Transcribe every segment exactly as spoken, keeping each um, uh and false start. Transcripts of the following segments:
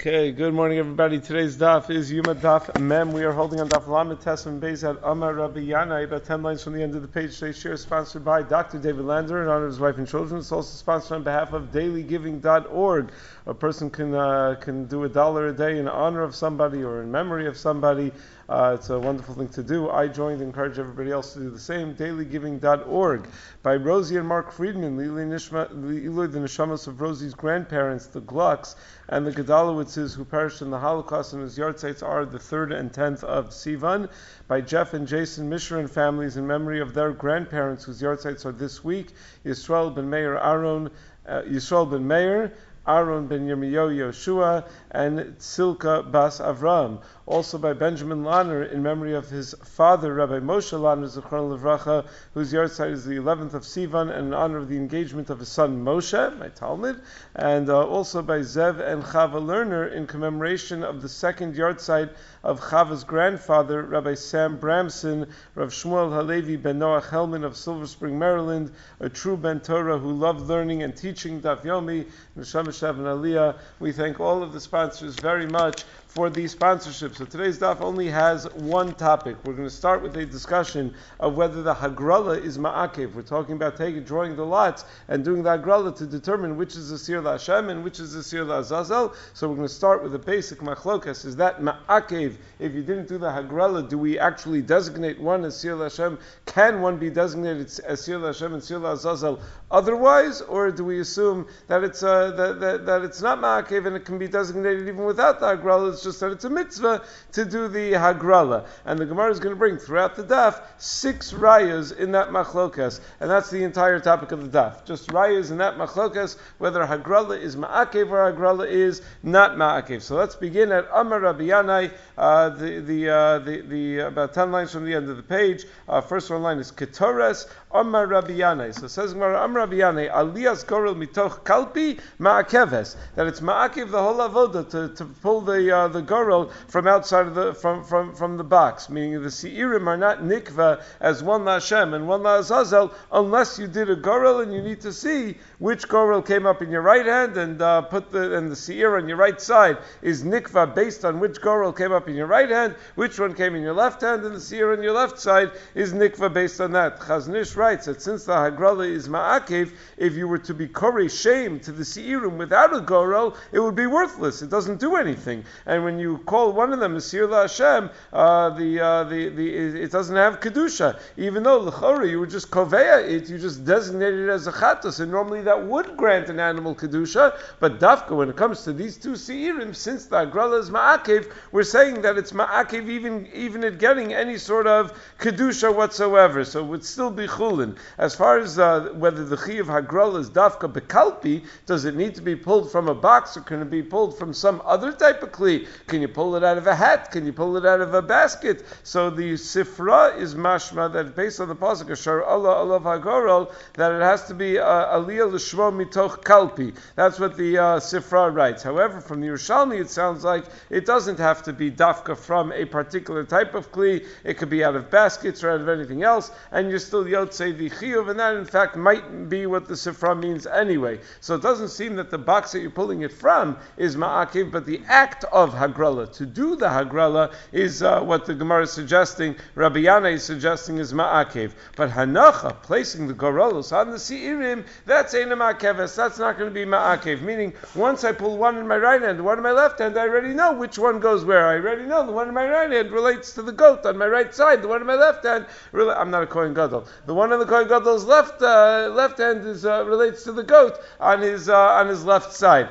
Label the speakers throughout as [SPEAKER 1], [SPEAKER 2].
[SPEAKER 1] Okay, good morning everybody. Today's daf is Yuma Daf Mem. We are holding on Daf Lamed Tessim Beis at Amar Rabbi Yanai, about ten lines from the end of the page. Today's share is sponsored by Doctor David Lander in honor of his wife and children. It's also sponsored on behalf of daily giving dot org. A person can uh, can do a dollar a day in honor of somebody or in memory of somebody. Uh, it's a wonderful thing to do. I joined and encourage everybody else to do the same. daily giving dot org by Rosie and Mark Friedman, Lili Nishma, Lili, the Neshamas of Rosie's grandparents, the Glucks, and the Gedalowitzes who perished in the Holocaust, and whose yahrzeits are the third and tenth of Sivan. By Jeff and Jason Mishra families in memory of their grandparents whose yahrzeits are this week. Yisrael ben Meir Aaron, uh, Yisrael ben Meir, Aaron ben Yirmiyahu Yoshua, and Tzilka Bas Avram. Also by Benjamin Lanner in memory of his father, Rabbi Moshe Lanner, Zichron Livracha, whose yahrzeit is the eleventh of Sivan, and in honor of the engagement of his son Moshe, my Talmud. And uh, also by Zev and Chava Lerner in commemoration of the second yahrzeit of Chava's grandfather, Rabbi Sam Bramson, Rav Shmuel Halevi ben Noach Hellman of Silver Spring, Maryland, a true Ben Torah who loved learning and teaching Daf Yomi, Neshama Shav and Aliyah. We thank all of the sponsors very much for the sponsorship. So today's daf only has one topic. We're going to start with a discussion of whether the hagrala is ma'akev. We're talking about taking, drawing the lots and doing the hagrala to determine which is the sir la'Hashem and which is the sir la'Azazel. So we're going to start with a basic machlokas. Is that ma'akev? If you didn't do the hagrala, do we actually designate one as sir la'Hashem? Can one be designated as sir la'Hashem and sir la'Azazel otherwise, or do we assume that it's uh, that, that that it's not ma'akev and it can be designated even without the hagrala? It's just that it's a mitzvah to do the hagrala. And the Gemara is going to bring throughout the daf six rayas in that machlokas, and that's the entire topic of the daf. Just rayas in that machlokas, whether hagrala is ma'akev or hagrala is not ma'akev. So let's begin at Amar Rabbi Yanai, uh, the the, uh, the the about ten lines from the end of the page. Uh, first one line is Ketores Amar Rabbi Yanai. So it says Gemara Amar Rabbi Yanai Aliyas Gorel Mitoch Kalpi Ma'akeves, that it's ma'akev the whole avoda to, to pull the uh, the gorel from outside of the from, from, from the box, meaning the seirim are not nikva as one la'Hashem and one la'Azazel unless you did a gorel and you need to see which gorel came up in your right hand and uh, put the and the seir on your right side is nikva based on which gorel came up in your right hand, which one came in your left hand, and the seir on your left side is nikva based on that. Chaznish writes that since the hagrala is ma'akev, if you were to be korei shame to the seirim without a gorel, it would be worthless. It doesn't do anything. And when you call one of them Sir LaHashem, uh, the, uh, the, the, it doesn't have Kedusha. Even though L'chora, you would just koveya it, you just designate it as a chatos, and normally that would grant an animal Kedusha, but Dafka, when it comes to these two Seirim, since the Agrala is Ma'akev, we're saying that it's Ma'akev even, even at getting any sort of Kedusha whatsoever, so it would still be Chulin. As far as uh, whether the Chi of Hagrala is Dafka Bekalpi, does it need to be pulled from a box, or can it be pulled from some other type of Kli? Can you pull it out of a hat? Can you pull it out of a basket? So the Sifra is mashma that based on the pasuk Ashar Allah Allah Hagorol, that it has to be uh, Aliyah L'Shmo Mitoch Kalpi. That's what the uh, Sifra writes. However, from the Yerushalmi, it sounds like it doesn't have to be dafka from a particular type of kli. It could be out of baskets or out of anything else, and you're still yotzei the chiyuv, and that in fact might be what the Sifra means anyway. So it doesn't seem that the box that you're pulling it from is ma'akiv, but the act of hagrala, to do the hagrala, is uh, what the Gemara is suggesting, Rabbi Yana is suggesting is ma'akev. But hanacha, placing the gorelos on the seirim, that's ein ma'akeves, that's not going to be ma'akev. Meaning, once I pull one in my right hand, one in my left hand, I already know which one goes where. I already know the one in my right hand relates to the goat on my right side. The one in my left hand, rela- I'm not a Kohen Gadol. The one on the Kohen Gadol's left uh, left hand is uh, relates to the goat on his uh, on his left side.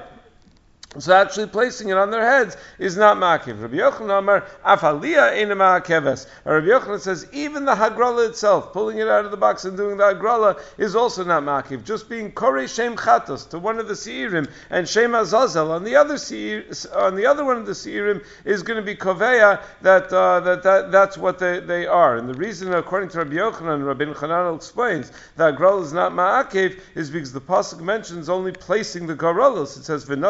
[SPEAKER 1] So actually placing it on their heads is not ma'akev. Rabbi Yochanan Amar, Afalia eina ma'akeves. Rabbi Yochanan says even the hagrala itself, pulling it out of the box and doing the hagrala, is also not ma'akev. Just being korei shem chatos to one of the seirim and shem azazel on the other seir, on the other one of the seirim is going to be koveya that, uh, that that that's what they, they are. And the reason, according to Rabbi Yochanan, Rabbi Chananel explains that hagrala is not ma'akev is because the pasuk mentions only placing the gorelos. It says v'nos nakov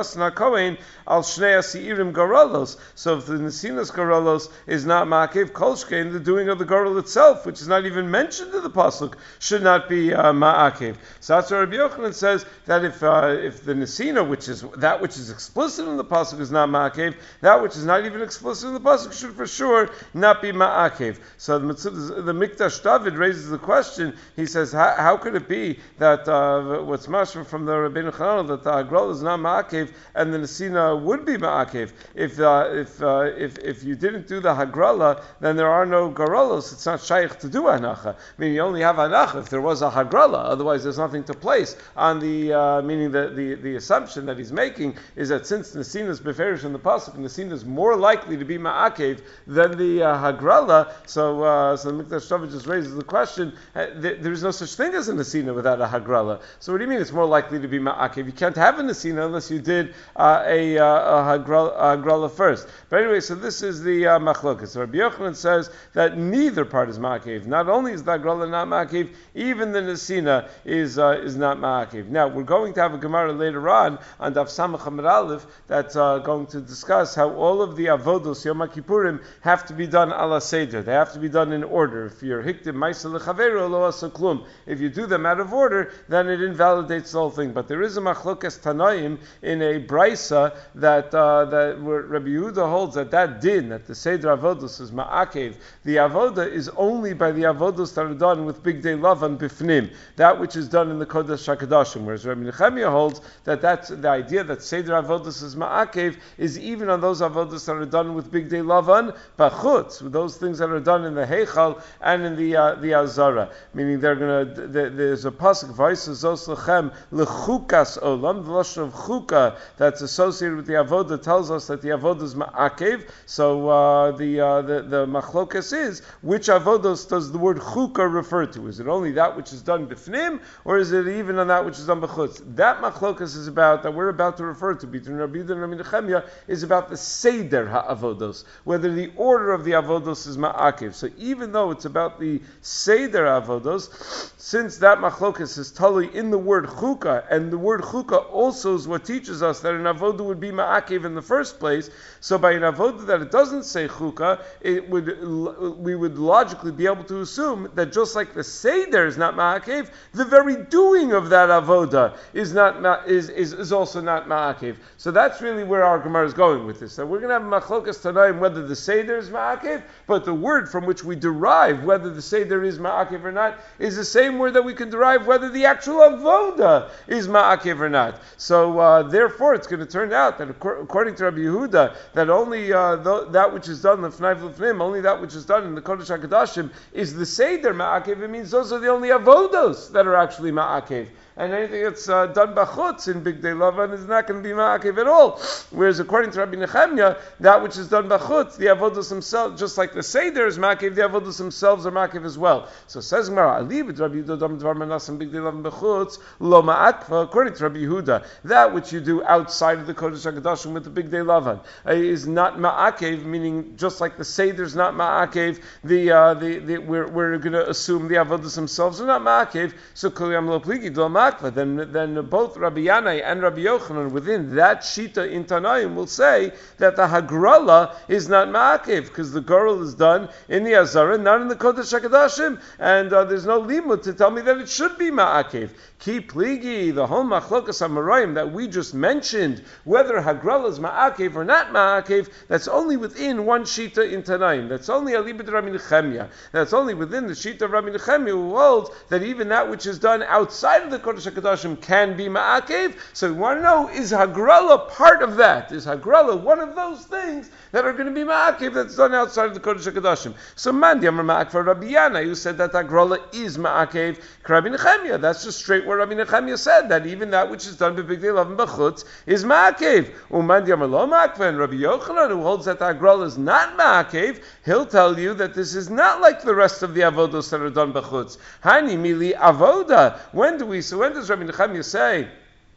[SPEAKER 1] Kohen al shnei asiirim garolos. So if the nesinas garolos is not ma'akev kolshkein, the doing of the garol itself, which is not even mentioned in the pasuk, should not be uh, ma'akev. So that's why Rabbi Yochanan says that if uh, if the nesina, which is that which is explicit in the pasuk, is not ma'akev, that which is not even explicit in the pasuk should for sure not be ma'akev. So the, the Mikdash David raises the question. He says, how, how could it be that uh, what's mashma from the Rabbeinu Chananel that the hagrala is not ma'akev and the nesina would be ma'akev? If uh, if uh, if if you didn't do the hagrala, then there are no garolos. It's not shaykh to do hanacha. I mean, you only have hanacha if there was a hagrala. Otherwise, there's nothing to place on the uh, meaning that the, the assumption that he's making is that since nesina is beferish in the pasuk, nesina is more likely to be ma'akev than the uh, hagrala. So uh, so the Mikdash David just raises the question. Uh, th- there is no such thing as a nesina without a hagrala. So what do you mean it's more likely to be ma'akev? You can't have a nesina unless you did uh, a, uh, a, hagrala, a hagrala first. But anyway, so this is the uh, machlokas. So Rabbi Yochanan says that neither part is ma'akev. Not only is the hagrala not ma'akev, even the nesina is uh, is not ma'akev. Now we're going to have a Gemara later on on Daf Samach Amud Aleph that's uh, going to discuss how all of the avodos Yom Kippurim have to be done ala seder. They have to be done in order. If you're hiktim ma'isa lechaveru lo asa klum, if you do them out of order, then it invalidates the whole thing. But there is a machlokas tanaim in a brisa that uh, that where Rabbi Yehuda holds that that din, that the seder avodos is ma'akev. The avoda is only by the avodos that are done with big day lavan bifnim, that which is done in the kodesh hakadashim. Whereas Rabbi Nechemiah holds that that's the idea that seder avodos is ma'akev is even on those avodos that are done with big day lavan bachutz, with those things that are done in the heichal and in the uh, the azara. Meaning they're gonna. The, there's a pasuk vayis zos lechem lechukas olam. The lashon of chuka that's associated with the avoda tells us that the avoda is ma'akev. So uh, the, uh, the the machlokas is which avodos does the word chuka refer to? Is it only that which is done b'fnim, or is it even on that which is done b'chutz? That machlokas is about that we're about to refer to between Rabbi Yehuda and Rabbi Nechemiah is about the seder ha'avodos, whether the order of the avodos is ma'akev. So even though it's about the seder avodos, since that machlokas is totally in the word chuka, and the word chuka also is what teaches us that an avodah would be ma'akev in the first place, so by an avodah that it doesn't say chuka, it would we would logically be able to assume that just like the seder is not ma'akev, the very doing of that avodah is not ma- is, is is also not ma'akev. So that's really where our Gemara is going with this. So we're going to have machlokas tanaim whether the seder is ma'akev, but the word from which we derive whether the seder is ma'akev or not is the same word that we can derive whether the actual avoda is ma'akev or not. So uh, therefore, it's going to turn out that according to Rabbi Yehuda, that only uh, th- that which is done l'fnai l'fnim, only that which is done in the Kodesh HaKadoshim is the seder ma'akev. It means those are the only avodos that are actually ma'akev. And anything that's uh, done b'chutz in Big Day Lavan is not going to be ma'akev at all. Whereas according to Rabbi Nechemiah, that which is done b'chutz, the avodos themselves, just like the seder is ma'akev, the avodos themselves are ma'akev as well. So says Gemara, I leave it Rabbi Yehuda dam dvar manas in Big Day Lavan b'chutz lo ma'akva. According to Rabbi Yehuda, that which you do outside of the Kodesh HaKadoshim with the Big Day Lavan uh, is not ma'akev, meaning just like the seder is not ma'akev, the uh, the, the we're we're going to assume the avodos themselves are not ma'akev. So kol lo pligi do ma'akev. Then, then both Rabbi Yanai and Rabbi Yochanan within that shita in Tanaim will say that the hagrala is not ma'akev because the girl is done in the azara, not in the kodesh hakadashim, and uh, there's no limud to tell me that it should be ma'akev. Ki pligi, the whole machlokas hamarayim that we just mentioned, whether hagrala is ma'akev or not ma'akev, that's only within one shita in Tanaim. That's only alibid Rabbi Nechemiah. That's only within the shita of Rabbi Nechemiah who holds that even that which is done outside of the kodesh HaKadoshim can be ma'akev. So we want to know, is hagrala part of that? Is hagrala one of those things that are going to be ma'akev that's done outside of the Kodesh HaKadoshim? So Mandi Amar Ma'akva Rabbi Yana, who said that hagrala is ma'akev, Rabbi Nechemiah. That's just straight what Rabbi Nechemiah said, that even that which is done by Big Day Lavan b'chutz is ma'akev. Umandi Amar Lo Ma'akva, and Rabbi Yochanan, who holds that the hagrala is not ma'akev, he'll tell you that this is not like the rest of the avodos that are done b'chutz. Hani mili avoda. When do we? So when does Rabbi Nechemiah say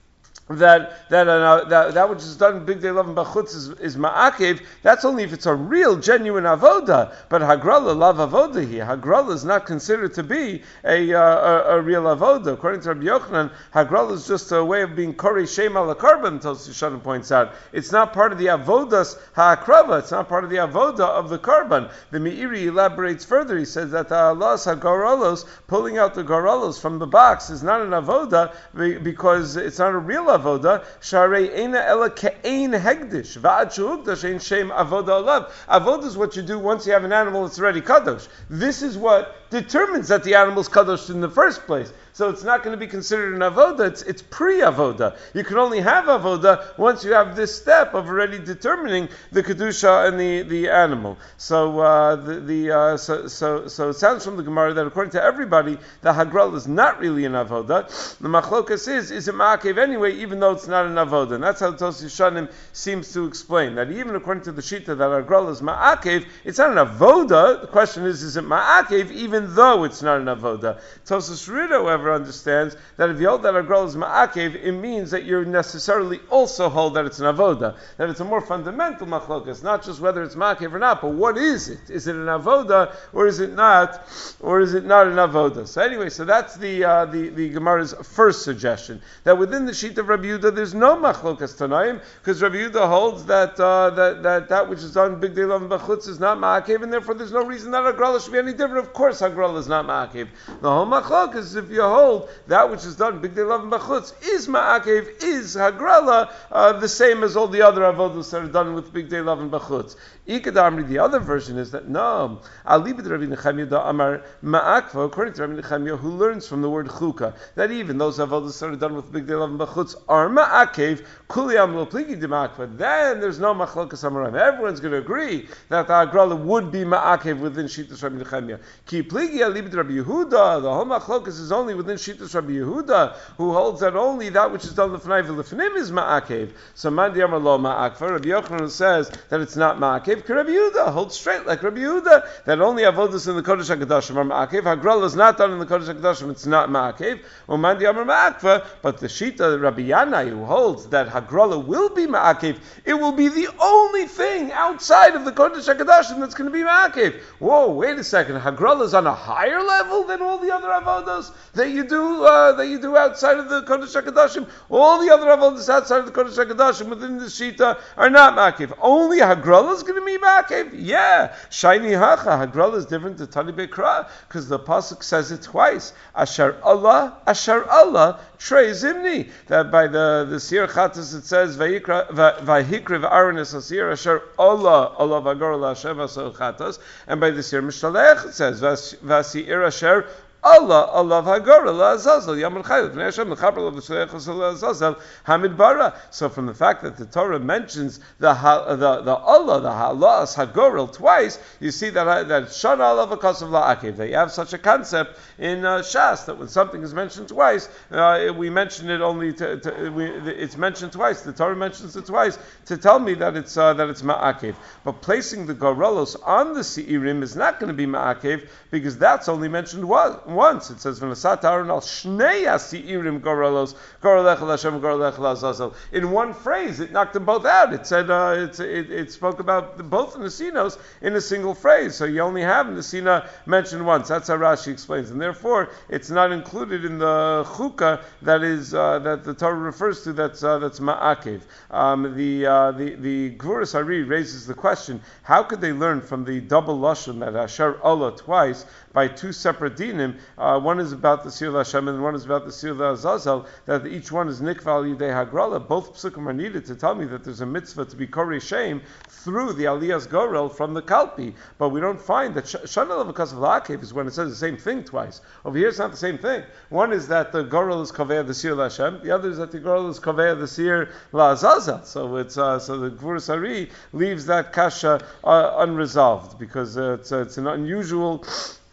[SPEAKER 1] that that, uh, that that which is done in Big Day Love and Bachutz is, is ma'akev. That's only if it's a real, genuine avoda. But hagrala love avoda here. Hagrala is not considered to be a, uh, a, a real avoda. According to Rabbi Yochanan, hagrala is just a way of being korei shem ala karban. Tosfos Yeshanim points out it's not part of the avodas ha'akrava. It's not part of the avoda of the karban. The Meiri elaborates further. He says that the alas ha'garolos, pulling out the garolos from the box, is not an avoda because it's not a real avoda. Sharei eina ela ke'ein hegdish va'ad she'ugdash ein shem avoda alav. Avoda is what you do once you have an animal that's already kadosh. This is what determines that the animal's kadosh in the first place. So it's not going to be considered an avoda. It's, it's pre-avoda. You can only have avoda once you have this step of already determining the kedusha and the, the animal. So uh, the, the uh, so, so so it sounds from the Gemara that according to everybody, the hagral is not really an avoda. The machlokas is is it ma'akev anyway, even though it's not an avoda. And that's how the Tosfos Yeshanim seems to explain that even according to the shita that hagral is ma'akev, it's not an avoda. The question is, is it ma'akev even though it's not an avoda? Tosfos Rita, however, understands that if you hold that a girl is ma'akev, it means that you necessarily also hold that it's an avoda, that it's a more fundamental machlokas, not just whether it's ma'akev or not, but what is it? Is it an avoda or is it not, or is it not an avoda? So anyway, so that's the uh, the the Gemara's first suggestion, that within the sheet of Rabbi Yehuda there's no machlokas tanaim, because Rabbi Yehuda holds that uh, that that that which is done big day love and bachutz is not ma'akev, and therefore there's no reason that hagrala should be any different. Of course, hagrala is not ma'akev. The whole machlokas is if you hold that which is done big day love and bachutz is ma'akev, is hagrala, uh, the same as all the other avodas that are done with big day love and bachutz. Ikadamri, the other version is that no, alibid Rabbi Nechemia da amar ma'akva, according to Rabbi Nechemia, who learns from the word chuka, that even those avodas that are done with big day love and bachutz are ma'akev, kuliyam lo pligi de ma'akva. Then there's no machlokas amarim. Everyone's going to agree that the hagrala would be ma'akev within Shittas Rabbi Nechemia. Ki pligi alibid Rabbi Yehuda, the whole machlokas is only within Shittas Rabbi Yehuda, who holds that only that which is done l'fnai v'l'fnim is ma'akev. So man di'amar lo ma'akva. Rabbi Yochanan says that it's not ma'akev. Rabbi Yehuda holds straight like Rabbi Yehuda that only avodas in the Kodesh HaKadoshim are ma'akev. Hagrala is not done in the Kodesh HaKadoshim; it's not ma'akev. Or man di'amar ma'akva. But the Shita Rabbi Yanai, who holds that hagrala will be ma'akev, it will be the only thing outside of the Kodesh HaKadoshim that's going to be ma'akev. Whoa, wait a second. Hagrala is on a higher level than all the other avodas that you do uh, that you do outside of the Kodesh HaKadoshim. All the other avodas outside of the Kodesh HaKadoshim within the Shita are not ma'akev. Only hagrala is going to be ma'akev. Yeah, shiny hacha. Hagrala is different to Tani Bekra because the pasuk says it twice. Asher Allah, Asher Allah, Trey Zimni. That by the the Sir Chatas it says Vayikra Vayikra V'Aaron es Asir Asher Allah Allah V'Agor La Hashem Asher Chatas, and by the Sir Mishalech it says Vasir Asher Allah, Allah Hagor, Allah Azazel, Yamul Chayil, Bnei Hashem, the Chaper of the Shleichus Allah Azazel, Hamid Bara. So from the fact that the Torah mentions the the the Allah, the Halas Hagorel twice, you see that that Shana Allah V'Kasav La'akev. That you have such a concept in uh, Shas that when something is mentioned twice, uh, we mention it only to, to we, it's mentioned twice. The Torah mentions it twice to tell me that it's uh, that it's Ma'akev. But placing the Gorelos on the Seirim is not going to be Ma'akev because that's only mentioned once. Once it says "V'nasat Aaron al shnei asiirim gorelos gorelech Hashem gorelech Azazel." In one phrase, it knocked them both out. It said uh, it, it, it spoke about the, both Nesinos in a single phrase. So you only have Nesina mentioned once. That's how Rashi explains, and therefore it's not included in the chukah that is uh, that the Torah refers to. That's uh, that's ma'akev. Um, the uh, the the Gvuras Ari raises the question: how could they learn from the double lashon that Asher Allah twice by two separate dinim? Uh, one is about the Sir Hashem and one is about the Sir Azazel, that each one is nikval yidei hagrala. Both psukim are needed to tell me that there's a mitzvah to be korei shem through the aliyas gorel from the kalpi. But we don't find that shana levakasav la'akev is when it says the same thing twice. Over here it's not the same thing. One is that the gorel is kaveh the Sir Hashem. The other is that the gorel is kaveh the Sir Azazel. So it's uh, so the Gvuras Ari leaves that kasha uh, unresolved because uh, it's, uh, it's an unusual.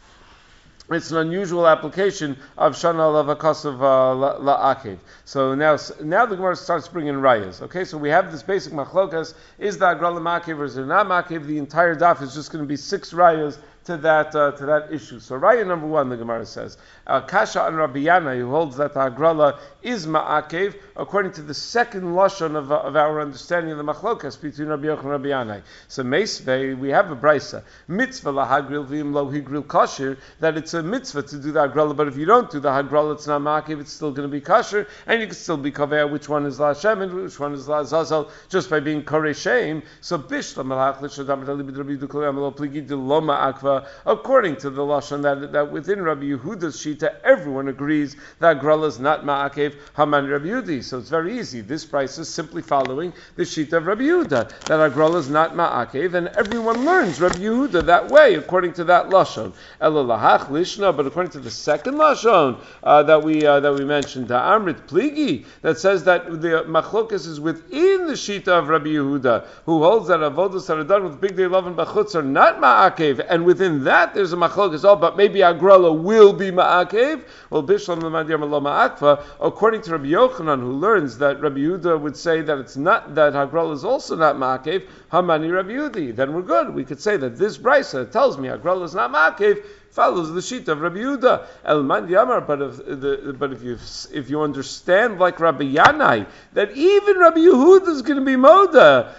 [SPEAKER 1] It's an unusual application of Shana Lavakasav La'akev. So now, now the Gemara starts bringing rayas. Okay, so we have this basic machlokas: is the agrala ma'akev or is it not ma'akev? The entire daf is just going to be six rayas to that uh, to that issue. So Raya number one, the Gemara says, uh, Kasha and Rabbi Yana, who holds that the Hagrala is ma'akev, according to the second lashon of, of our understanding of the machlokas between Rabbi Yochanan and Rabbi Yana. So Meisvei, we have a brisa, mitzvah lahagril v'im lo higril kosher, that it's a mitzvah to do the Hagrala, but if you don't do the Hagrala, it's not ma'akev, it's still going to be kosher, and you can still be kaveya which one is la Hashem and which one is la Zazel, just by being korei shem. So bishlam malach l'shadam v'dalibid Rabbi Yehuda kol yam lo pligi de lo ma'akva, according to the lashon that that within Rabbi Yehuda's shita, everyone agrees that Hagrala is not ma'akev haman Rabbi Yehudi. So it's very easy. This price is simply following the shita of Rabbi Yehuda, that Hagrala is not ma'akev, and everyone learns Rabbi Yehuda that way, according to that lashon. Elo lahach lishna, but according to the second lashon uh, that we uh, that we mentioned, the Amrit Pligi, that says that the machlokas is within the shita of Rabbi Yehuda, who holds that avodas that are done with big day love and bachutz are not ma'akev, and within that there's a machlokas. Oh, but maybe Hagrala will be ma'akev. Well, bishlam l'madir lo ma'akva, according to Rabbi Yochanan, who learns that Rabbi Yehuda would say that it's not, that Hagrala is also not ma'akev, hamani Rabbi Yehudi, then we're good. We could say that this brisa tells me Hagrala is not ma'akev, follows the sheet of Rabbi Yehuda. El man yamar, but if the but if you if you understand like Rabbi Yanai, that even Rabbi Yehuda is going to be moda,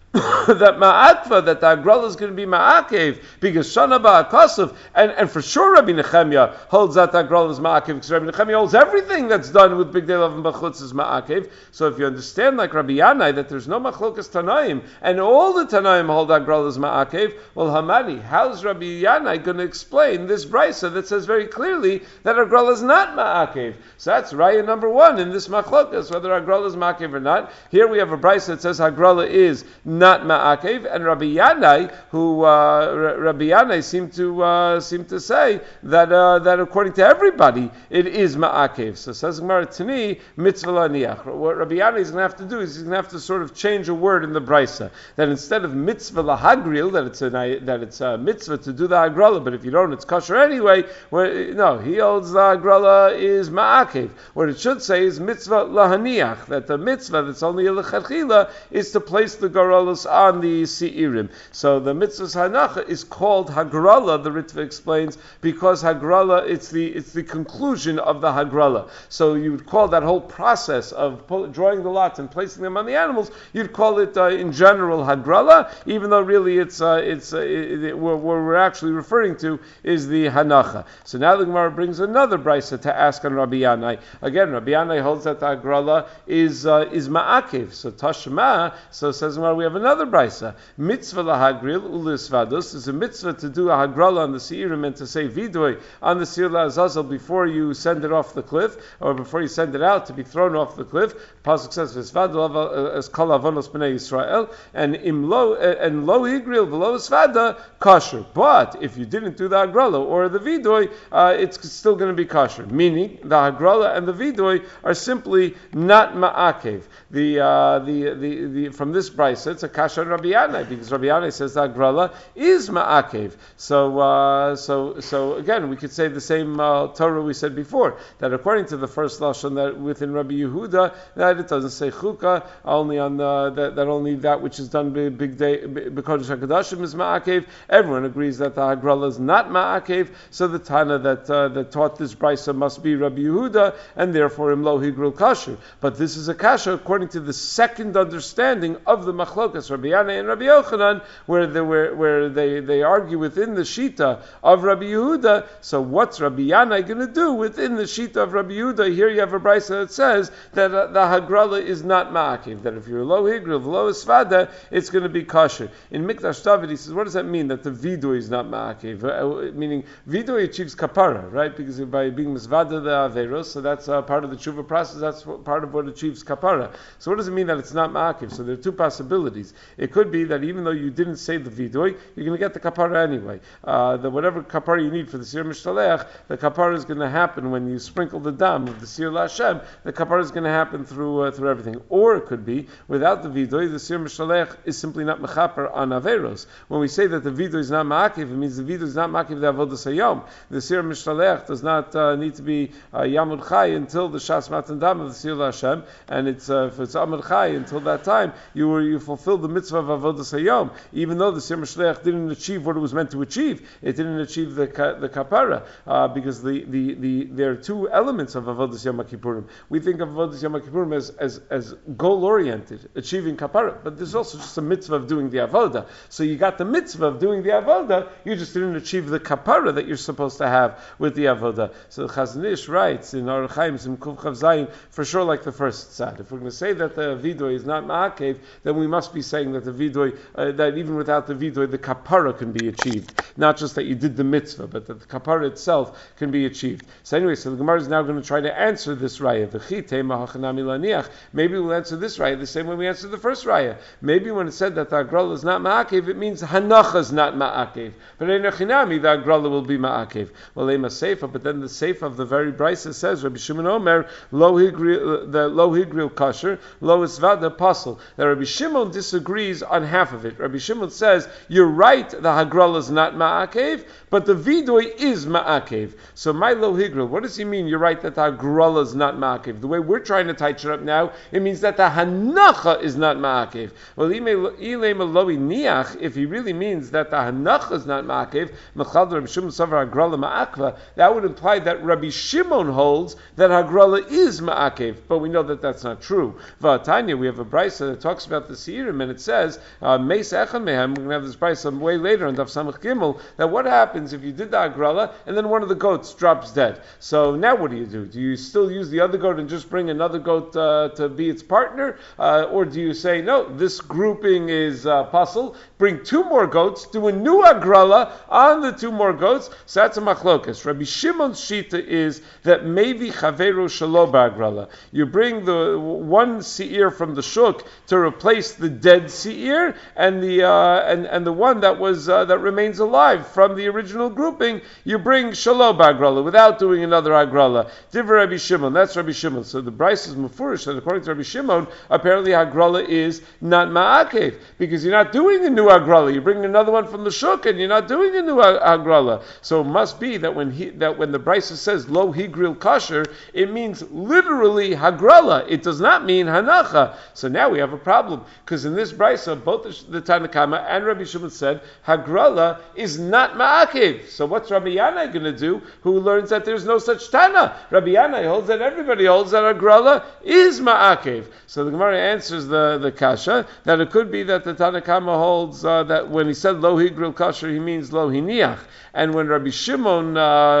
[SPEAKER 1] that ma'akva, that the Hagrala is going to be ma'akev, because shana ba'akasov, and, and for sure Rabbi Nechemya holds that the Hagrala is ma'akev, because Rabbi Nechemya holds everything that's done with big day love and bachutz is ma'akev. So if you understand like Rabbi Yanai that there's no machlokas Tanaim, and all the Tanaim hold that Hagrala is ma'akev, well Hamani, how's Rabbi Yanai going to explain this brisa that says very clearly that Hagrala is not ma'akev? So that's raya number one in this machlokas, whether Hagrala is ma'akev or not. Here we have a brisa that says Hagrala is not not ma'akev, and Rabbi Yanai, who uh, Rabbi Yanai seemed to uh, seem to say that uh, that according to everybody it is ma'akev. So says Gemara Tani mitzvah laniach. What Rabbi Yanai is going to have to do is he's going to have to sort of change a word in the brisa, that instead of mitzvah lahagril, that it's a that it's a mitzvah to do the hagrala, but if you don't, it's kosher anyway. Where, no, he holds the hagrala is ma'akev. What it should say is mitzvah lahaniach, that the mitzvah that's only a lechatchila is to place the garolas on the Seirim. So the mitzvah's hanacha is called Hagrala, the Ritva explains, because Hagrala, it's the it's the conclusion of the Hagrala. So you would call that whole process of pull, drawing the lots and placing them on the animals, you'd call it uh, in general Hagrala, even though really it's uh, it's uh, it, it, what we're actually referring to is the Hanacha. So now the Gemara brings another brisa to ask on Rabbi Yanai. Again, Rabbi Yanai holds that the Hagrala is uh, is Ma'akev. So Tashma, so says Gemara, we have another brisa. Mitzvah lahagril ulis vados is a mitzvah to do a hagrala on the seirim and to say vidoy on the seir la'azazel before you send it off the cliff, or before you send it out to be thrown off the cliff. Pasuk says v'svada as kol avonos b'nei Yisrael, and im lo and lo higril v'lo svada kosher. But if you didn't do the hagrala or the vidoy, uh, it's still going to be kosher. Meaning the hagrala and the vidoy are simply not ma'akev. The uh, the, the the from this brisa it's a kasha on Rabbi Yanai, because Rabbi Yanai says that hagrala is ma'akev. So uh, so so again we could say the same uh, Torah we said before, that according to the first lashon that within Rabbi Yehuda that it doesn't say chuka, only on the, that, that only that which is done by big day b'kodesh hakadashim is ma'akev. Everyone agrees that the hagrala is not ma'akev. So the Tana that uh, that taught this brisa must be Rabbi Yehuda, and therefore imlo higril kasher. But this is a kasha according to the second understanding of the machlokas Rabbi Yanai and Rabbi Yochanan, where they where, where they, they argue within the shita of Rabbi Yehuda. So what's Rabbi Yanai going to do within the shita of Rabbi Yehuda? Here you have a brisa that says that uh, the hagrala is not ma'akiv, that if you're low higril, low svada, it's going to be kosher. In Mikdash David, he says, what does that mean that the vidoy is not ma'akiv? Uh, meaning vidoy achieves kapara, right? Because by being misvada the averos, so that's uh, part of the tshuva process. That's part of what achieves kapara. So what does it mean that it's not ma'akiv? So there are two possibilities. It could be that even though you didn't say the vidoy, you're going to get the kapara anyway. Uh, the whatever kapara you need for the sir mishtalech, the kapara is going to happen when you sprinkle the dam of the sir la'Hashem. The kapara is going to happen through uh, through everything. Or it could be without the vidoy, the sir mishtalech is simply not mechaper on averos. When we say that the vidoy is not ma'akiv, it means the vidoy is not ma'akiv the avodas hayom. The sir mishtalech does not uh, need to be uh, yamud chai until the shas matan dam of the sir la'Hashem, and it's uh, if it's amud chai until that time, you were you fulfill still the mitzvah of avodas hayom, even though the Sir Mishleach didn't achieve what it was meant to achieve. It didn't achieve the the kapara uh, because the, the, the there are two elements of avodas Yom Kippurim. We think of avodas Yom Kippurim as as as goal oriented, achieving kapara, but there's also just a mitzvah of doing the avodah. So you got the mitzvah of doing the avodah, you just didn't achieve the kapara that you're supposed to have with the avodah. So the Chazon Ish writes in Orach Chaim Sim Kuf Chav Zayin, for sure, like the first side. If we're going to say that the vidoy is not ma'akev, then we must be saying that the vidoy, uh, that even without the vidoy, the kapara can be achieved. Not just that you did the mitzvah, but that the kapara itself can be achieved. So anyway, so the Gemara is now going to try to answer this raya. Maybe we'll answer this raya the same way we answered the first raya. Maybe when it said that the agrala is not ma'akev, it means hanacha is not ma'akev. But in Echinami, the agrala will be ma'akev. Well, ema seifa, but then the seifa of the very brisa says, Rabbi Shimon Omer, lo higril, the lo higril kasher, lo isvada apostle. That Rabbi Shimon disagrees on half of it. Rabbi Shimon says, you're right, the hagrala is not ma'akev, but the vidoy is ma'akev. So my lo higril, what does he mean? You're right that the hagrala is not ma'akev. The way we're trying to tighten it up now, it means that the hanacha is not ma'akev. Well, if he really means that the hanacha is not ma'akev, that would imply that Rabbi Shimon holds that hagrala is ma'akev, but we know that that's not true. V'atanya, we have a brisa that talks about the seirim, and it says, uh, Meis echan mehem, we're going to have this brisa way later on Daf Samach Gimel, that what happens if you did the hagrala, and then one of the goats drops dead? So now what do you do? Do you still use the other goat and just bring another goat uh, to be its partner? Uh, or do you say, no, this grouping is uh, puzzle, bring two more goats, do a new hagrala on the two more goats? So that's a machlokas. Rabbi Shimon's shita is that maybe chaveru shalo ba'hagrala. You bring the one seir from the shuk to replace the dead seir, and the uh, and and the one that was uh, that remains alive from the original grouping, you bring shalo ba'hagrala without doing another hagrala. Divrei Rabbi Shimon. That's Rabbi Shimon. So the brisa is mufurish that according to Rabbi Shimon, apparently hagrala is not ma'akev because you're not doing a new hagrala. You're bringing another one from the shuk, and you're not doing a new hagrala. So it must be that when he that when the brisa says lo higril kasher, it means literally hagrala. It does not mean hanacha. So now we have a problem because in this brisa, both the, the Tanna Kama and Rabbi Shimon said hagrala is not ma'akev. So what's Rabbi Yanai going to do, who learns that there's no such Tana? Rabbi Yanai holds that everybody holds that hagrala is ma'akev. So the Gemara answers the, the kasha that it could be that the Tanna Kama holds uh, that when he said lo higril kasher, he means lo hiniach. And when Rabbi Shimon uh,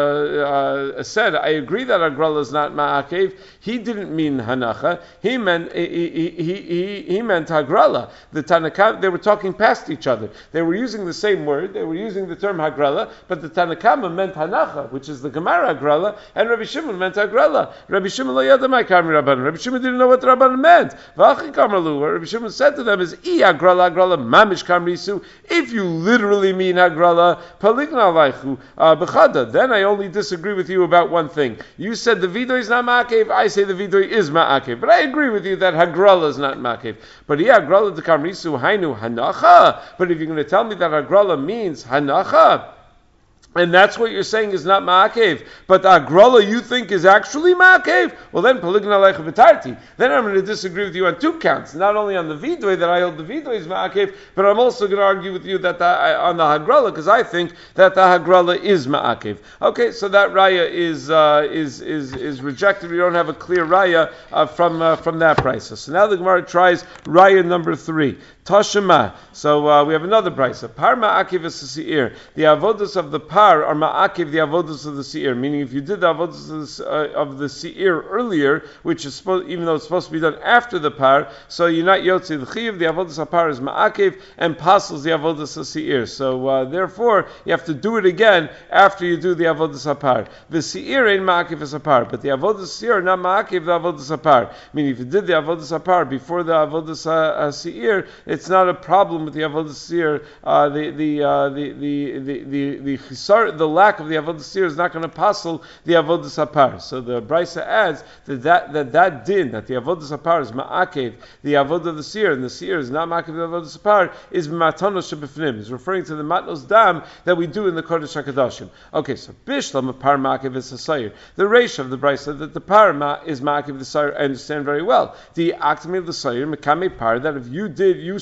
[SPEAKER 1] uh, said, I agree that hagrala is not ma'akev, he didn't mean hanacha. He meant he, he, he, he meant hagrala. The Tanna Kama, they were talking past each other. They were using the same word. They were using the term hagrala, but the Tanna Kama meant hanacha, which is the Gemara hagrala, and Rabbi Shimon meant hagrala. Rabbi Shimon lo yadamai kami rabbanan. Rabbi Shimon didn't know what the rabbanan meant. V'achi kamarlu. What Rabbi Shimon said to them is, I hagrala hagrala mamish kamrisu. If you literally mean hagrala, paligna alaichu b'chada. Then I only disagree with you about one thing. You said the vidoy is not ma'akev. I say the vidoy is ma'akev. But I agree with you that hagrala is not ma'akev. But yeah, hagrala de kamrisu hainu hanacha. But if you're going to tell me that hagrala means hanacha, and that's what you're saying is not ma'akev, but the hagrala you think is actually ma'akev, well then, paligna alecha v'tarti. Then I'm going to disagree with you on two counts. Not only on the vidoy, that I hold the vidoy is ma'akev, but I'm also going to argue with you that the, on the hagrala, because I think that the hagrala is ma'akev. Okay, so that raya is uh, is is is rejected. We don't have a clear raya uh, from uh, from that price. So now the Gemara tries raya number three. Tashema. So uh, we have another brisa. Par ma'akev is the seir. The avodas of the par are ma'akev the avodas of the seir. Meaning, if you did the avodas of the, uh, of the seir earlier, which is supposed, even though it's supposed to be done after the par, so you're not yotzi the chiv. The avodas of par is ma'akev and pasels the avodas of seir. So uh, therefore, you have to do it again after you do the avodas of par. The seir ain't ma'akev as a par, but the avodas of seir are not ma'akev the avodas of par. Meaning, if you did the avodas of par before the avodas of seir, it's not a problem with the avodas seir. Uh, the the, uh, the the the the the chisar, the lack of the avodas seir is not going to passel the avodas hapar. So the brisa adds that that that, that din that the avodas hapar is ma'akev the avodah of the seir, and the seir is not ma'akev the avodas hapar, is matanos shebefnim. Is referring to the matnos dam that we do in the kodesh hakadashim. Okay, so bishlam a par ma'akev is a seir. The reish of the brisa that the par ma is ma'akev the seir. I understand very well. The actimi of the seir mekame par, that if you did you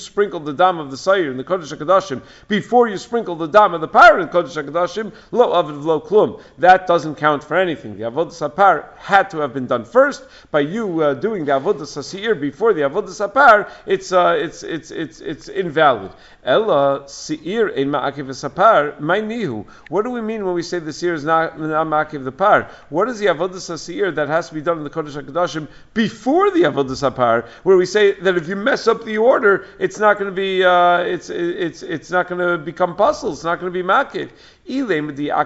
[SPEAKER 1] sprinkle the dam of the Sayir in the Kodesh HaKadoshim before you sprinkle the dam of the par in Kodesh HaKadoshim, lo aviv lo klum. That doesn't count for anything. The Avodas HaPar had to have been done first. By you uh, doing the Avodas HaSeir before the Avodas HaPar, it's uh, it's it's it's it's invalid. Ella Seir ein ma'akev HaSapar, my nihu. What do we mean when we say the Seir is not, not ma'akev the par? What is the Avodas HaSeir that has to be done in the Kodesh HaKadoshim before the Avodas HaPar, where we say that if you mess up the order, it's not going to be uh, it's it's it's not going to become puzzle. It's not going to be ma'akev. If you're going to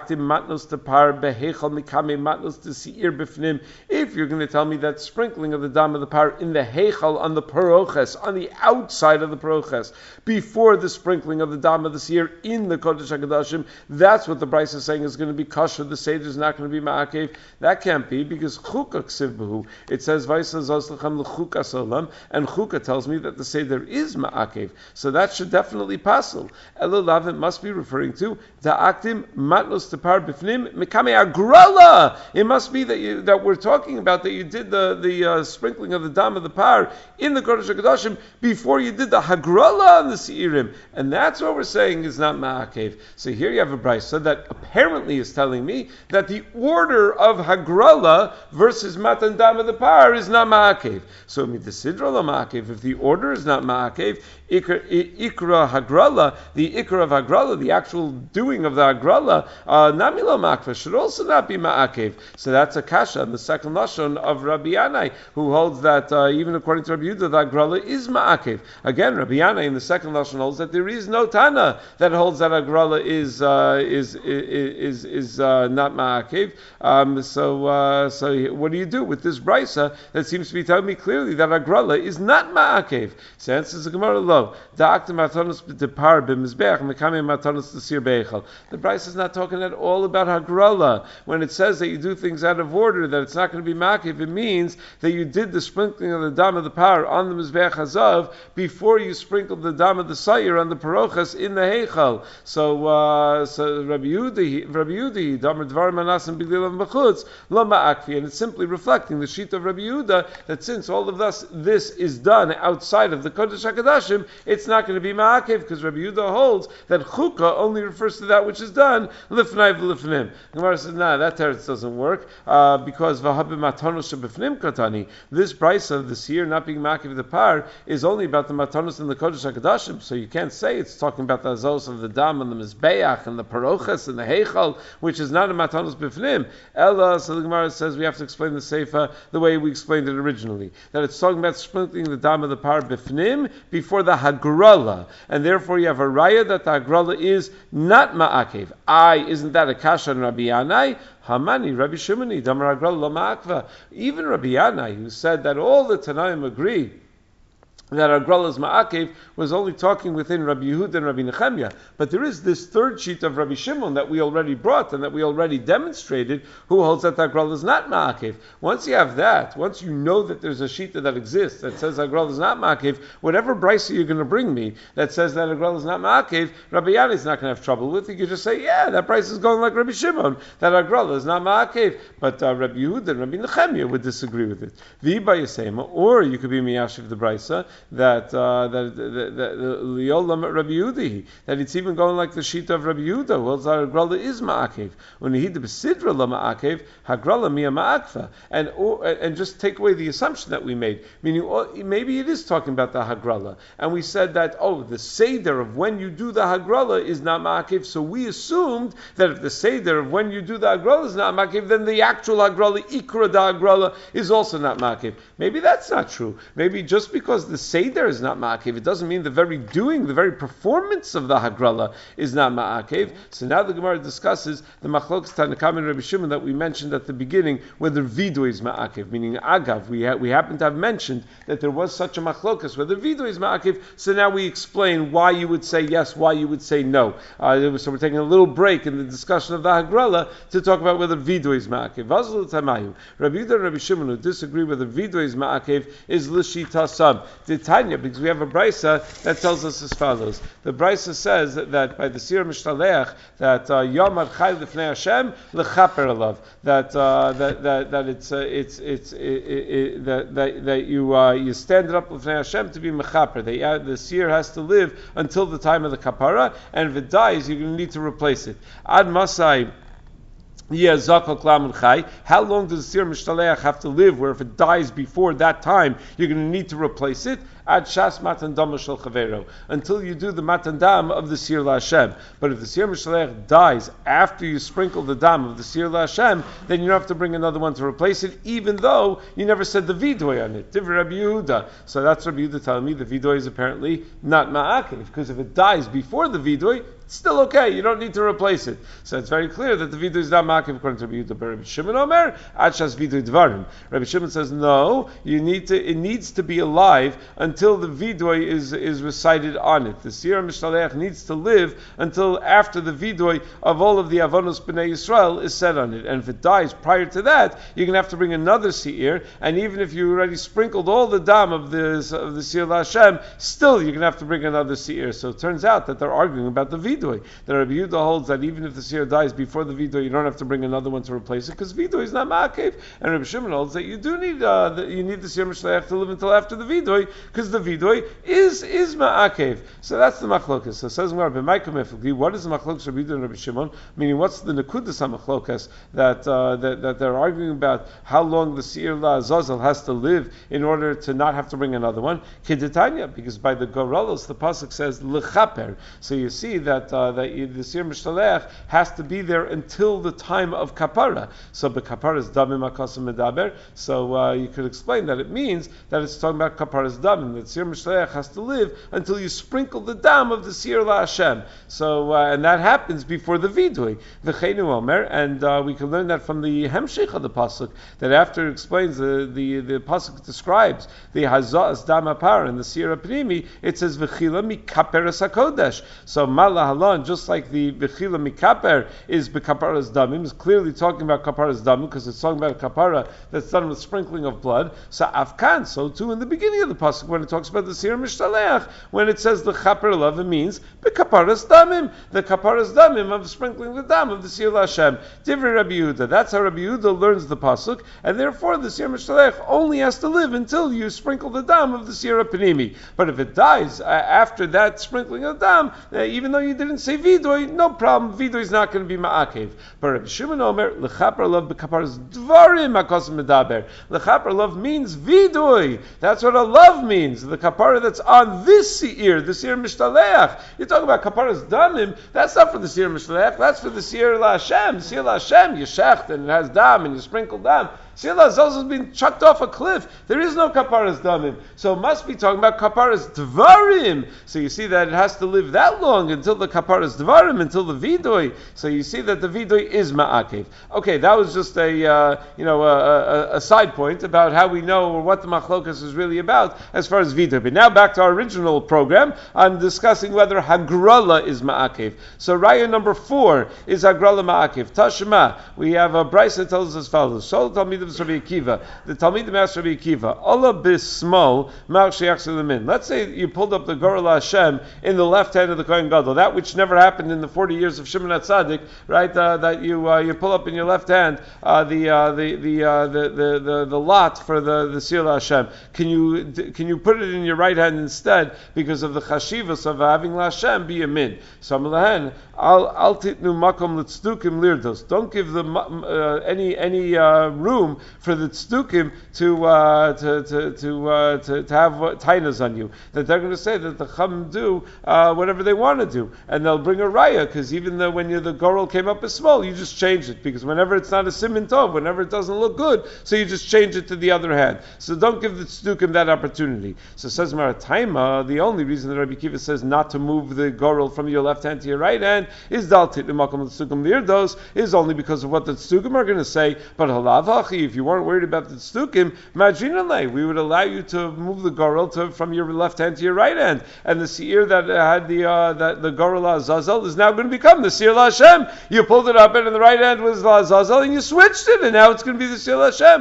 [SPEAKER 1] tell me that sprinkling of the dam of the par in the heichal on the paroches, on the outside of the paroches, before the sprinkling of the dam of the seir in the Kodesh HaKadoshim, that's what the Bryce is saying is going to be kosher. The seder is not going to be ma'akev. That can't be because chukah ksiv b'hu. It says vaysa zos lechem l'chukah solam, and chukah tells me that the seder is ma'akev. So that should definitely passel. Elulav, it must be referring to the aktiv matnos tepar bifnim mikame agrala. It must be that you, that we're talking about that you did the the uh, sprinkling of the dam of the par in the Kodesh HaKadoshim before you did the hagrala on the seirim, and that's what we're saying is not ma'akev. So here you have a brisa that apparently is telling me that the order of hagrala versus matan dam of the par is not ma'akev. So midasidra la ma'akev. If the order is not ma'akev, ikra, ikra hagrala, the ikra of hagrala, the actual doing of the hagrala, uh, namilo makva, should also not be ma'akev. So that's a kasha in the second lashon of Rabbi Yanai, who holds that uh, even according to Rabbi Yehuda, the hagrala is ma'akev. Again, Rabbi Yanai in the second lashon holds that there is no tana that holds that hagrala is uh, is is is uh, not ma'akev. Um, so so, uh, so what do you do with this brisa that seems to be telling me clearly that agrala is not ma'akev? So answers the Gemara lo. The brisa is not talking at all about hagrala. When it says that you do things out of order, that it's not going to be ma'akev, it means that you did the sprinkling of the dam of the par on the mizbeach hazav before you sprinkled the dam of the sayir on the parochas in the heichal. So, uh, so Rabbi Yudi, Rabbi Yudi, Damar Dvar Manasim B'Glilam B'Chutz, Lo Ma'akvi, and it's simply reflecting the sheet of Rabbi Yehuda that since all of this, this is done outside of the Kodesh HaKadoshim, it's not going to be ma'akev because Rabbi Yehuda holds that chukah only refers to that which is done lifnai v'lifnim. Gemara says, nah, that teretz doesn't work uh, because v'habim matanos shebifnim katani. This price of this year not being ma'akev the par is only about the matanos in the Kodesh HaKadoshim. So you can't say it's talking about the azos of the dam and the mizbeach and the parochas and the heichal, which is not a matanos bifnim. Ella, so the Gemara says we have to explain the seifa the way we explained it originally, that it's talking about sprinkling the dam of the par bifnim before the hagrala, and therefore you have a raya that the hagrala is not ma'akev. I, isn't that a kasha on Rabbi Yanai? Hamani, Rabbi Shimoni, Damar hagrala lo ma'akva. Even Rabbi Yanai, who said that all the Tanaim agree that Agrala's Ma'akev was only talking within Rabbi Yehuda and Rabbi Nechemia. But there is this third sheet of Rabbi Shimon that we already brought and that we already demonstrated, who holds that Agrala is not Ma'akev. Once you have that, once you know that there's a shita that exists that says Agrala is not Ma'akev, whatever brisa you're going to bring me that says that Agrala is not Ma'akev, Rabbi Yanai is not going to have trouble with. You can just say, yeah, that brisa is going like Rabbi Shimon, that Agrala is not Ma'akev. But uh, Rabbi Yehuda and Rabbi Nechemia would disagree with it. V'ba Yisema, or you could be Miyashiv the brisa, that uh, that Liolam Rabbi Yudi, that it's even going like the sheet of Rabbi Yehuda. Well, Hagrala is ma'akev. When he the besidra la ma'akev, Hagrala miya ma'akva, and or, and just take away the assumption that we made, meaning oh, maybe it is talking about the Hagrala, and we said that oh, the seder of when you do the Hagrala is not ma'akev, so we assumed that if the seder of when you do the Hagrala is not ma'akev, then the actual Hagrala, ikra da Hagrala, is also not ma'akev. Maybe that's not true. Maybe just because the seder is not ma'akev, it doesn't mean the very doing, the very performance of the hagrala is not ma'akev. So now the Gemara discusses the machlokas Tanakam and Rabbi Shimon that we mentioned at the beginning, whether vidu is ma'akev, meaning agav. We ha- we happen to have mentioned that there was such a machlokas whether vidu is ma'akev. So now we explain why you would say yes, why you would say no. Uh, so we're taking a little break in the discussion of the hagrala to talk about whether vidu is ma'akev. Vazul tamayu. Rabbi Yehuda and Rabbi Shimon who disagree whether vidu is ma'akev is l'shita sab. The Keditanya, because we have a brisa that tells us as follows. The brisa says that, that by the Sir Mishtaleach, that uh, Yom Ad Chai Lifnei Hashem lechaper alav, that uh, that that that it's uh, it's it's it, it, it, that, that that you uh, you stand up Lifnei Hashem to be mechaper. The uh, the seer has to live until the time of the kapara, and if it dies, you're going to need to replace it. Ad Masai. How long does the Sir Mishtaleach have to live where if it dies before that time, you're going to need to replace it? Ad shas matan dam shel chavero, until you do the matan dam of the Sir LaHashem. But if the Sir Mishtaleach dies after you sprinkle the dam of the Sir LaHashem, then you don't have to bring another one to replace it, even though you never said the vidoy on it. Divrei Rabbi Yehuda. So that's Rabbi Yehuda telling me the vidoy is apparently not ma'akev, because if it dies before the vidoy, it's still okay. You don't need to replace it. So it's very clear that the vidoy is not ma'akev according to Rabbi Yehuda. But Rabbi Shimon Omer, ad shas vidoy dvarim. Rabbi Shimon says no. You need to. It needs to be alive until the vidoy is is recited on it. The Sir Mishtaleach needs to live until after the vidoy of all of the avonos b'nei Yisrael is said on it. And if it dies prior to that, you're going to have to bring another seir. And even if you already sprinkled all the dam of the of the Sir LaHashem, still you're going to have to bring another seir. So it turns out that they're arguing about the vidoy. The Rabbi Yehuda holds that even if the seer dies before the vidoy, you don't have to bring another one to replace it because vidoy is not ma'akev. And Rabbi Shimon holds that you do need uh, the, you need the Sir Mishtaleach to live until after the vidoy because the vidoy is is ma'akev. So that's the machlokas. So it says what is the machlokas Rabbi Yehuda and Rabbi Shimon? Meaning, what's the nekudas machlokas that, uh, that that they're arguing about how long the seer la'azazel has to live in order to not have to bring another one? Keditanya, because by the goralos the pasuk says lechaper. So you see that uh, that you, the Sir Mishtaleach has to be there until the time of kapara. So the kapara is damim akasim medaber. So uh, you could explain that it means that it's talking about kapara's damim. That Sir Mishtaleach has to live until you sprinkle the dam of the Sir LaHashem. So uh, and that happens before the vidoy. The Chenu Omer, and uh, we can learn that from the hemshich of the pasuk. That after it explains the the, the pasuk describes the hazas dam apar and the Sir Pnimi, it says v'chila mi kaperes hakodesh. So malah just like the Bechila Mikaper is Bekaparas Damim, is clearly talking about Kaparas Damim because it's talking about a Kapara that's done with sprinkling of blood. So Afkan, so too in the beginning of the pasuk when it talks about the Sir Mishtaleach, when it says the Chaper Love, it means Bekaparas Damim, the Kaparas Damim of sprinkling the dam of the Sir LaHashem. Divrei Rabbi Yehuda. That's how Rabbi Yehuda learns the pasuk, and therefore the Sir Mishtaleach only has to live until you sprinkle the dam of the Sir Panimi. But if it dies uh, after that sprinkling of dam, uh, even though you didn't say vidoy, no problem. Vidoy is not going to be ma'akev. But Rabbi Shimon Omer lechaper love bekaparas dvarim akasim medaber. Lechaper love means vidoy. That's what a love means. The kapara that's on this seir, the Sir Mishtaleach. You're talking about kaparas damim. That's not for the Sir Mishtaleach. That's for the Sir LaHashem. Sir LaHashem, you shecht and it has dam and you sprinkle dam. Sir LaHashem has been chucked off a cliff. There is no kaparas damim. So it must be talking about kaparas dvarim. So you see that it has to live that long until the kaparas dvarim, until the vidoy. So you see that the vidoy is ma'akev. Okay, that was just a uh, you know a, a, a side point about how we know what the machlokas is really about as far as vidoy. But now back to our original program on discussing whether hagrala is ma'akev. So raya number four is hagrala ma'akev. Tashma, we have a brisa that tells us as follows. So Talmidim Rabbi Akiva, the Talmidim asked Rabbi Akiva, Allah bismol mar she'achselamin. Let's say you pulled up the Gorah LaHashem in the left hand of the Kohen Gadol, that which never happened in the forty years of Shimon HaTzadik, right? Uh, that you uh, you pull up in your left hand uh, the, uh, the the, uh, the the the the lot for the the Sir LaHashem. Can you can you put it in your right hand instead because of the chashivas of having LaHashem be a min? So Amalahen al al titnu makom l'tzdukim lirdos. Don't give them uh, any any uh, room for the tzdukim to uh, to to to, uh, to to have uh, tainas on you. That they're going to say that the chum do uh, whatever they want to do, and they'll bring a raya because even though when you the goral came up as small, you just change it because whenever it's not a siman tov, whenever it doesn't look good, so you just change it to the other hand. So don't give the tzdukim that opportunity. So says Marataima, the only reason that Rabbi Kiva says not to move the goral from your left hand to your right hand is daltit l'makom l'tzukim lirdos is only because of what the tzdukim are going to say. But halav Hachi, if you weren't worried about the tzdukim, Madrinale, we would allow you to move the gorel to, from your left hand to your right hand. And the seir that had the uh, that the gorel Azazel is now going to become the seir Hashem. You pulled it up, and in the right hand was Azazel, and you switched it, and now it's going to be the seir Hashem.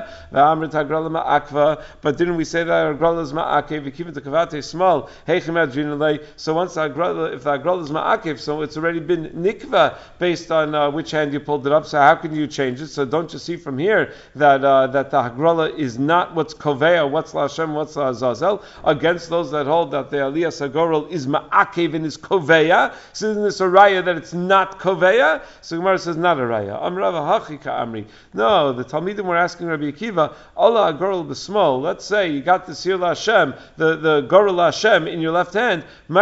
[SPEAKER 1] But didn't we say that our grala is ma'akev? We keep it to kavate small. So once the agrala, if the agrala is ma'akev, so it's already been nikva based on uh, which hand you pulled it up. So how can you change it? So don't you see from here that uh, that the agrala is not what's kovea, what's la Hashem, what's la Azazel, against those that hold that the aliyah sagorel is ma'akev and is kovea. So isn't this a raya that it's not kovea? So Gemara says not a raya. Amrava hachi ka'amri. No, the Talmidim were asking Rabbi Akiva, Allah agorel b'smol. Let's say you got the Sir Hashem, the the gorel Hashem in your left hand.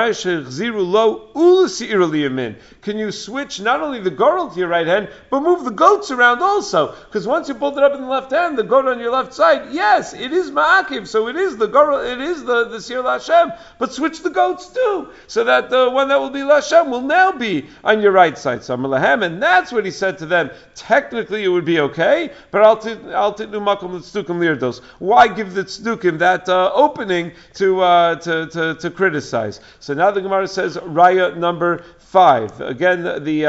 [SPEAKER 1] Can you switch not only the gorel to your right hand, but move the goats around also? Because once you pulled it up in the left hand, the goat on your left side, yes, it is ma'akiv, so it is the gorel, it is the the Sir Hashem. But switch the goats too, so that the one that will be Hashem will now be on your right side. So Amalahem, and that's what he said to them. Technically, it would be okay, but I'll I'll take no makom l'tzdukim lirdos. Why give the tzdukim that uh, opening to, uh, to to to criticize? So now the Gemara says raya number five. Again, the uh,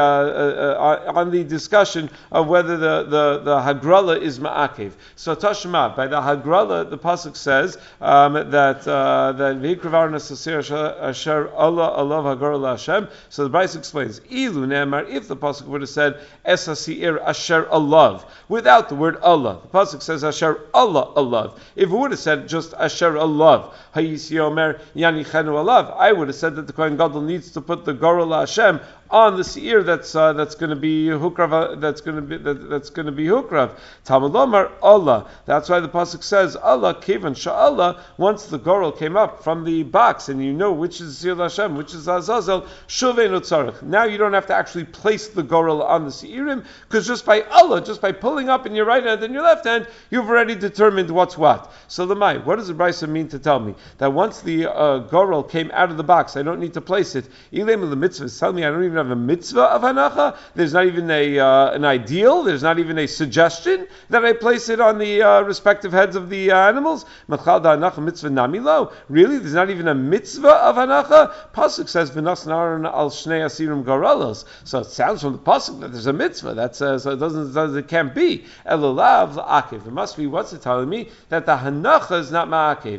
[SPEAKER 1] uh, on the discussion of whether the the, the hagrala is ma'akev. So Tashma, by the hagrala, the pasuk says um, that uh, that v'hikravarna sasir asher Allah Allah hagrala Hashem. So the Bryce explains, ilu ne'emar, if the pasuk would have said es hasir asher Allah without the word Allah, the pasuk says asher Allah Allah. If it would have said just asher Allah, hayisi omer yani chenu Allah, I would have said that the Kohen Gadol needs to put the gorel Hashem on the seir that's uh, that's going to be hukrav, that's going to be that, that's going to be hukrav. Talmud Lomar Allah. That's why the pasuk says Allah kivan sha'Allah. Once the gorel came up from the box, and you know which is seir Hashem, which is Azazel, shuveinu tzarich. Now you don't have to actually place the gorel on the seirim, because just by Allah, just by pulling up in your right hand and your left hand, you've already determined what's what. So Lamai, what does the Brisa mean to tell me that once the uh, gorel came out of the box, I don't need to place it? Ilem the mitzvah, tell me I don't even have a mitzvah of hanacha. There's not even a uh, an ideal. There's not even a suggestion that I place it on the uh, respective heads of the uh, animals. Machal da hanacha mitzvah namilo. Really, there's not even a mitzvah of hanacha. Pasuk says v'nas naran al shnei asirim gorelos. So it sounds from the pasuk that there's a mitzvah. That's uh, so it doesn't. It can't be elulav la'akev. It must be. What's it telling me? That the hanacha is not ma'akev.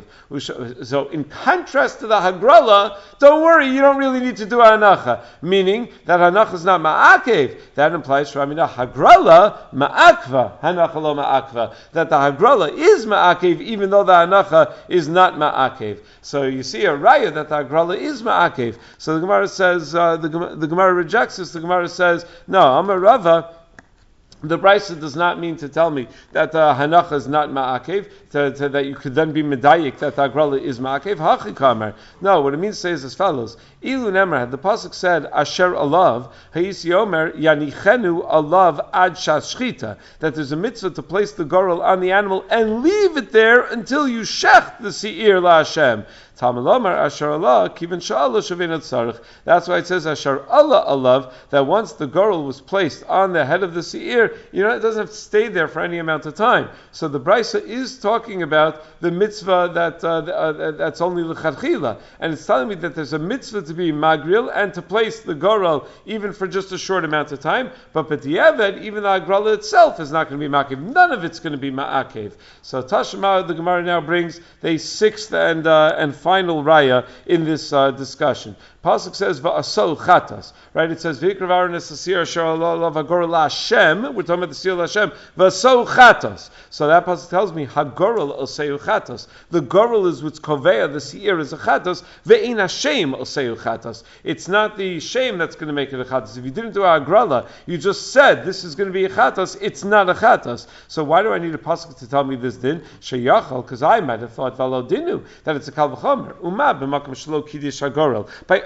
[SPEAKER 1] So in contrast to the hagrala, don't worry, you don't really need to do a hanacha. Meaning that hanacha is not ma'akev. That implies Shramina hagrala ma'akva. Hanacha lo ma'akva. That the hagrala is ma'akev, even though the hanacha is not ma'akev. So you see a raya that the hagrala is ma'akev. So the Gemara says, uh, the, the Gemara rejects this. The Gemara says, no, I'm a Rava. The Brisa does not mean to tell me that uh, hanacha is not ma'akev, to, to, that you could then be medayik that the agrala is ma'akev. Hachi kamer. No, what it means to say is as follows. Ilu nemar, had the pasuk said asher alav, hayisi omer yanichenu alav ad shashchita, that there's a mitzvah to place the gorel on the animal and leave it there until you shech the seir la Hashem. Talmud Lomar asher Allah kiven sha'Allah shavin tzarich. That's why it says asher Allah alav, that once the gorel was placed on the head of the seir, you know, it doesn't have to stay there for any amount of time. So the Brisa is talking about the mitzvah that uh, uh, that's only l'chadchila, and it's telling me that there's a mitzvah to be magril and to place the gorel even for just a short amount of time. But b'diavad, even the agrala itself is not going to be ma'akev. None of it's going to be ma'akev. So Tashma, the Gemara now brings the sixth and uh, and final raya in this uh, discussion. Pasuk says va'asol chatas, right? It says v'yikrav aronis asir asher alav hagorel Hashem. We're talking about the seal Hashem. Va'asol chatas. So that pasuk tells me hagorel oseu chatas. The gorel is what's koveya. The seir is a chatas. Ve'in Hashem oseu chatas. It's not the shame that's going to make it a chatas. If you didn't do a agrala, you just said this is going to be a chatas. It's not a chatas. So why do I need a pasuk to tell me this din? Sheyachal, because I might have thought v'alo dinu, that it's a kal v'chomer. Uma b'makom shelo kiddush hagorel. By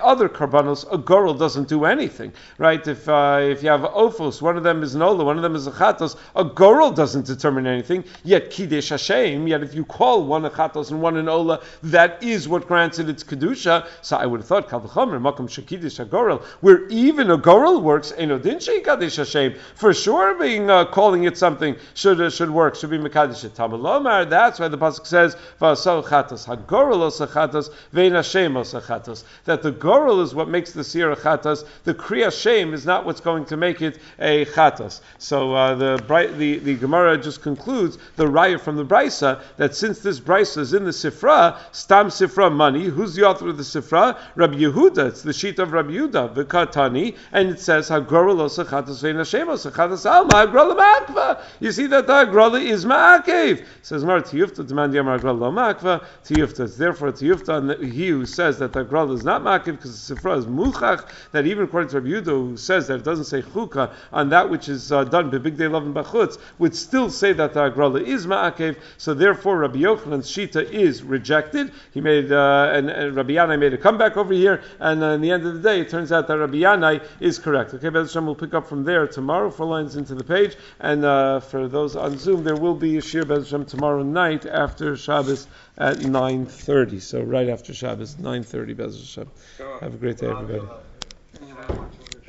[SPEAKER 1] other karbanos, a gorel doesn't do anything, right? If uh, if you have ofos, one of them is an ola, one of them is a chatos, a gorel doesn't determine anything. Yet kiddush Hashem. Yet if you call one a chatos and one an ola, that is what grants it its kedusha. So I would have thought kal v'chomer makam shekidish a gorel, where even a gorel works. Enodin sheikadish Hashem. For sure, being uh, calling it something should uh, should work. Should be mekadosh it. Tamalomar. That's why the pasuk says v'asol chatos hagorel osa chatos vein Hashem osa chatos. That the gorel is what makes the sira chatos. The kriya shem is not what's going to make it a chatos. So uh, the bright the the Gemara just concludes the raya from the brisa that since this brisa is in the sifra, stam sifra money. Who's the author of the sifra? Rabbi Yehuda. It's the sheet of Rabbi Yehuda v'katani, and it says hagorel osa chatos vein Hashem osa chatos alma hagrola ma'akva. You see that the hagrola is ma'akev. It says Mar tiyufta demand yamar hagrola ma'akva tiyufta. Therefore tiyufta, and he who says that the hagrola is not ma'akev because the sifra is muchach, that even according to Rabbi Yehuda who says that it doesn't say chuka on that which is uh, done by big day love and bachutz, would still say that the hagrola is ma'akev. So therefore Rabbi Yochanan's shita is rejected. He made uh, and, and Rabbi Yanai made a comeback over here, and uh, in the end of the day, it turns out that Rabbi Yanai is correct. Okay, Be'ez Hashem, we'll pick up from there tomorrow, four lines into the page, and uh, for those on Zoom, there will be a shir Be'ez Hashem tomorrow night after Shabbos at nine thirty. So right after Shabbos, nine thirty, Be'ez Hashem. Have a great day, everybody.